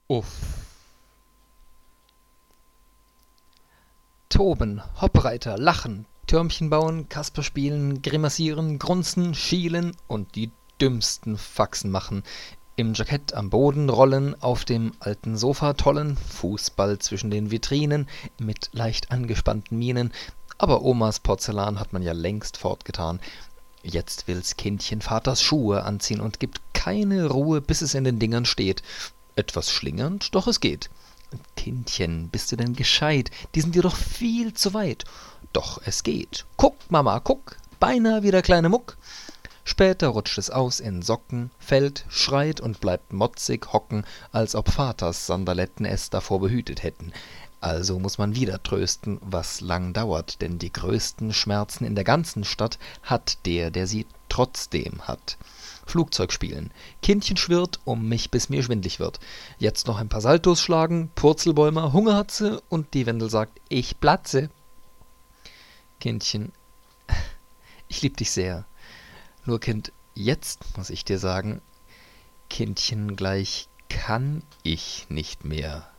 Uff. Toben, Hoppreiter, lachen, Türmchen bauen, Kasper spielen, grimassieren, grunzen, schielen und die dümmsten Faxen machen. Im Jackett am Boden rollen, auf dem alten Sofa tollen, Fußball zwischen den Vitrinen, mit leicht angespannten Mienen. Aber Omas Porzellan hat man ja längst fortgetan. Jetzt will's Kindchen Vaters Schuhe anziehen und gibt keine Ruhe, bis es in den Dingern steht. Etwas schlingernd, doch es geht. Kindchen, bist du denn gescheit? Die sind dir doch viel zu weit. Doch es geht. Guck, Mama, guck, beinahe wie der kleine Muck. Später rutscht es aus in Socken, fällt, schreit und bleibt motzig hocken, als ob Vaters Sandaletten es davor behütet hätten. Also muß man wieder trösten, was lang dauert, denn die größten Schmerzen in der ganzen Stadt hat der sie trotzdem hat. Flugzeug spielen. Kindchen schwirrt um mich, bis mir schwindlig wird. Jetzt noch ein paar Saltos schlagen, Purzelbäumer, Hunger hat sie und die Wendel sagt, ich platze. Kindchen, ich lieb dich sehr. Nur Kind, jetzt muss ich dir sagen, Kindchen, gleich kann ich nicht mehr.